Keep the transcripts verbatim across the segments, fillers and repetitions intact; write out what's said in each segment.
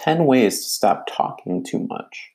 ten ways to stop talking too much.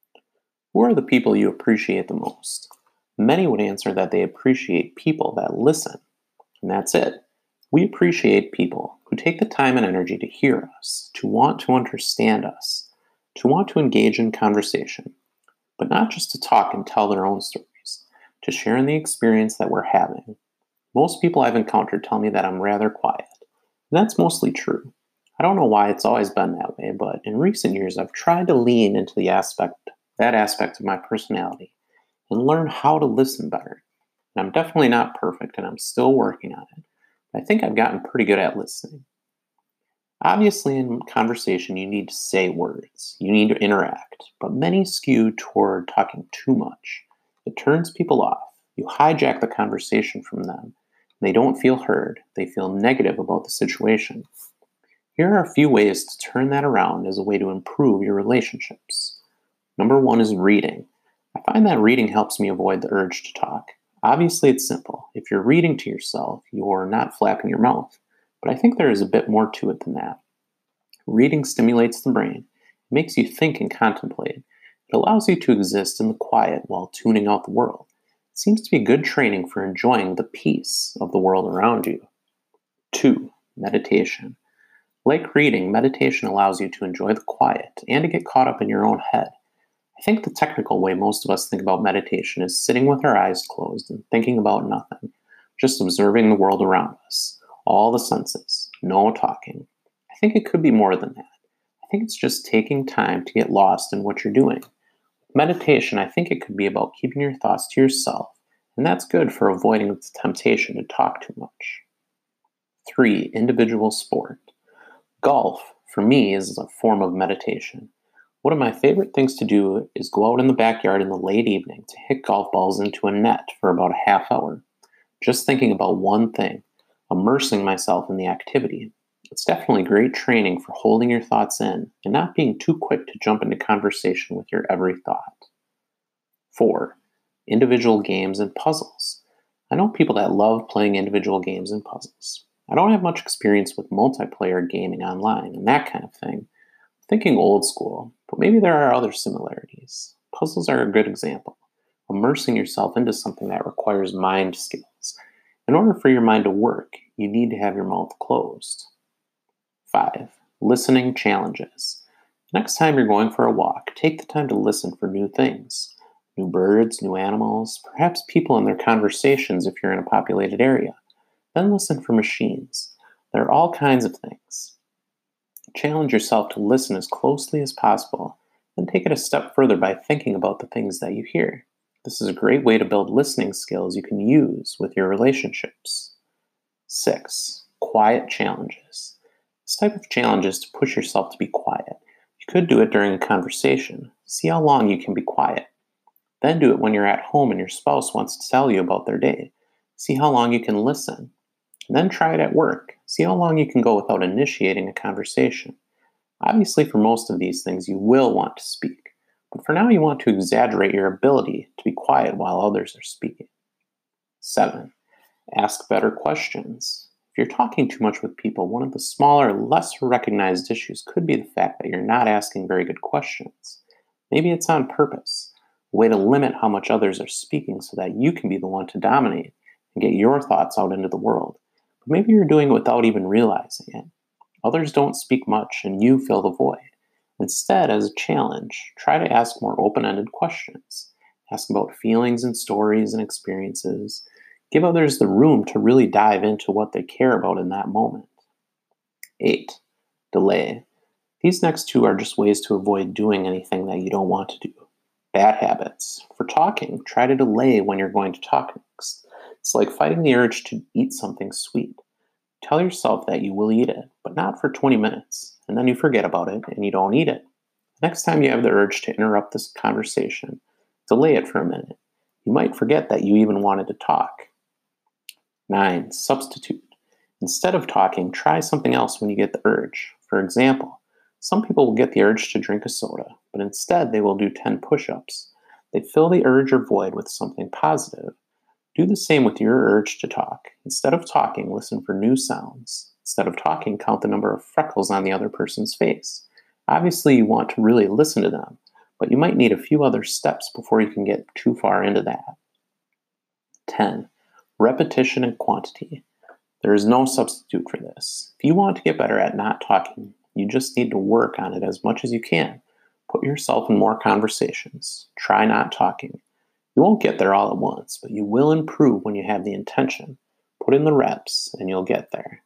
Who are the people you appreciate the most? Many would answer that they appreciate people that listen. And that's it. We appreciate people who take the time and energy to hear us, to want to understand us, to want to engage in conversation, but not just to talk and tell their own stories, to share in the experience that we're having. Most people I've encountered tell me that I'm rather quiet, and that's mostly true. I don't know why it's always been that way, but in recent years I've tried to lean into the aspect, that aspect of my personality and learn how to listen better. And I'm definitely not perfect, and I'm still working on it. But I think I've gotten pretty good at listening. Obviously, in conversation, you need to say words. You need to interact, but many skew toward talking too much. It turns people off. You hijack the conversation from them. They don't feel heard. They feel negative about the situation. Here are a few ways to turn that around as a way to improve your relationships. Number one is reading. I find that reading helps me avoid the urge to talk. Obviously, it's simple. If you're reading to yourself, you're not flapping your mouth. But I think there is a bit more to it than that. Reading stimulates the brain. It makes you think and contemplate. It allows you to exist in the quiet while tuning out the world. It seems to be good training for enjoying the peace of the world around you. Two, meditation. Like reading, meditation allows you to enjoy the quiet and to get caught up in your own head. I think the technical way most of us think about meditation is sitting with our eyes closed and thinking about nothing, just observing the world around us, all the senses, no talking. I think it could be more than that. I think it's just taking time to get lost in what you're doing. Meditation, I think it could be about keeping your thoughts to yourself, and that's good for avoiding the temptation to talk too much. Three, individual sport. Golf, for me, is a form of meditation. One of my favorite things to do is go out in the backyard in the late evening to hit golf balls into a net for about a half hour, just thinking about one thing, immersing myself in the activity. It's definitely great training for holding your thoughts in and not being too quick to jump into conversation with your every thought. Four, individual games and puzzles. I know people that love playing individual games and puzzles. I don't have much experience with multiplayer gaming online and that kind of thing. I'm thinking old school, but maybe there are other similarities. Puzzles are a good example. Immersing yourself into something that requires mind skills. In order for your mind to work, you need to have your mouth closed. Five, listening challenges. Next time you're going for a walk, take the time to listen for new things. New birds, new animals, perhaps people and their conversations if you're in a populated area. Then listen for machines. There are all kinds of things. Challenge yourself to listen as closely as possible, then take it a step further by thinking about the things that you hear. This is a great way to build listening skills you can use with your relationships. Six, quiet challenges. This type of challenge is to push yourself to be quiet. You could do it during a conversation. See how long you can be quiet. Then do it when you're at home and your spouse wants to tell you about their day. See how long you can listen. And then try it at work. See how long you can go without initiating a conversation. Obviously, for most of these things, you will want to speak. But for now, you want to exaggerate your ability to be quiet while others are speaking. Seven, ask better questions. If you're talking too much with people, one of the smaller, less recognized issues could be the fact that you're not asking very good questions. Maybe it's on purpose, a way to limit how much others are speaking so that you can be the one to dominate and get your thoughts out into the world. But maybe you're doing it without even realizing it. Others don't speak much and you fill the void. Instead, as a challenge, try to ask more open-ended questions. Ask about feelings and stories and experiences. Give others the room to really dive into what they care about in that moment. Eight, delay. These next two are just ways to avoid doing anything that you don't want to do. Bad habits. For talking, try to delay when you're going to talk next. It's like fighting the urge to eat something sweet. Tell yourself that you will eat it, but not for twenty minutes, and then you forget about it and you don't eat it. Next time you have the urge to interrupt this conversation, delay it for a minute. You might forget that you even wanted to talk. Nine, substitute. Instead of talking, try something else when you get the urge. For example, some people will get the urge to drink a soda, but instead they will do ten push-ups. They fill the urge or void with something positive. Do the same with your urge to talk. Instead of talking, listen for new sounds. Instead of talking, count the number of freckles on the other person's face. Obviously, you want to really listen to them, but you might need a few other steps before you can get too far into that. ten. Repetition and quantity. There is no substitute for this. If you want to get better at not talking, you just need to work on it as much as you can. Put yourself in more conversations. Try not talking. You won't get there all at once, but you will improve when you have the intention. Put in the reps, and you'll get there.